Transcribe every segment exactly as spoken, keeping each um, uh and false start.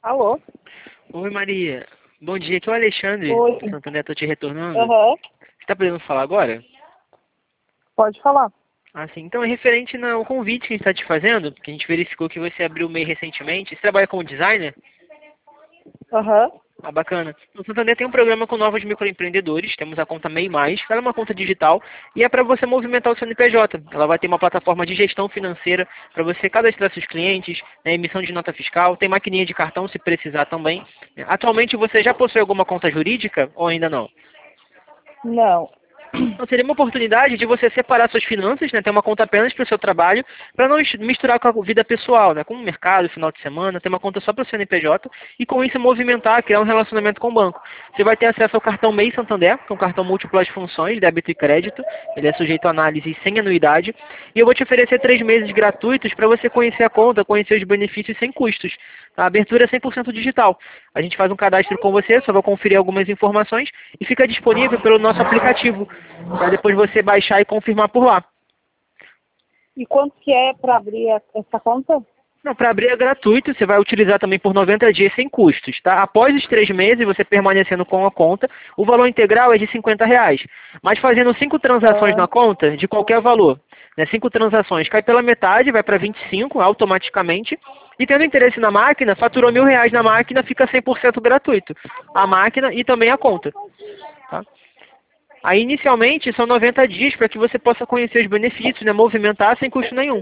Alô? Oi, Maria. Bom dia, aqui é o Alexandre. Oi. Santander, estou te retornando. Aham. Você está podendo falar agora? Pode falar. Ah, sim. Então, é referente ao convite que a gente está te fazendo, que a gente verificou que você abriu o MEI recentemente. Você trabalha como designer? Aham. Ah, bacana. O Santander tem um programa com novos microempreendedores. Temos a conta MEI Mais, ela é uma conta digital e é para você movimentar o seu C N P J. Ela vai ter uma plataforma de gestão financeira para você cadastrar seus clientes, né, emissão de nota fiscal, tem maquininha de cartão se precisar também. Atualmente você já possui alguma conta jurídica ou ainda não? Não. Então seria uma oportunidade de você separar suas finanças, né, ter uma conta apenas para o seu trabalho, para não misturar com a vida pessoal, né, com o mercado, final de semana, ter uma conta só para o C N P J e com isso movimentar, criar um relacionamento com o banco. Você vai ter acesso ao cartão MEI Santander, que é um cartão múltiplas funções, débito e crédito, ele é sujeito a análise sem anuidade, e eu vou te oferecer três meses gratuitos para você conhecer a conta, conhecer os benefícios sem custos. A abertura é cem por cento digital. A gente faz um cadastro com você, só vou conferir algumas informações e fica disponível pelo nosso aplicativo, para depois você baixar e confirmar por lá. E quanto que é para abrir a- essa conta? Não, para abrir é gratuito, você vai utilizar também por noventa dias sem custos, tá? Após os três meses, você permanecendo com a conta, o valor integral é de cinquenta reais. Mas fazendo cinco transações Ah, na conta, de qualquer valor, né? Cinco transações, cai pela metade, vai para vinte e cinco automaticamente. E tendo interesse na máquina, faturou mil reais na máquina, fica cem por cento gratuito. A máquina e também a conta, tá? Aí, inicialmente, são noventa dias para que você possa conhecer os benefícios, né? Movimentar sem custo nenhum.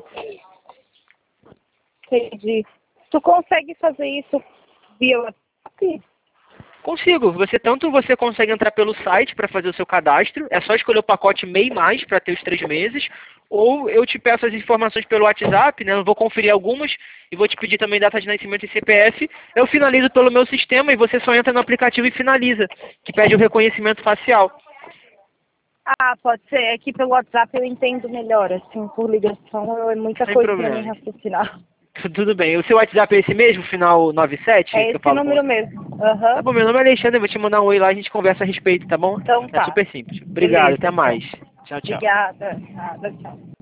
entendi. Tu consegue fazer isso via WhatsApp? Consigo. Você tanto você consegue entrar pelo site para fazer o seu cadastro, é só escolher o pacote MEI Mais para ter os três meses, ou eu te peço as informações pelo WhatsApp, né? Eu vou conferir algumas e vou te pedir também data de nascimento e C P F. Eu finalizo pelo meu sistema e você só entra no aplicativo e finaliza, que pede o reconhecimento facial. Ah, pode ser. É que pelo WhatsApp eu entendo melhor. Assim, por ligação é muita Sem coisa para mim problema. raciocinar. Tudo bem. O seu WhatsApp é esse mesmo, final noventa e sete, É que eu esse falo com número você? mesmo. Tá Aham. bom, meu nome é Alexandre, eu vou te mandar um oi lá e a gente conversa a respeito, tá bom? Então É tá. super simples. Obrigado, Beleza, até então. mais. Tchau, tchau. Obrigada. Nada, tchau.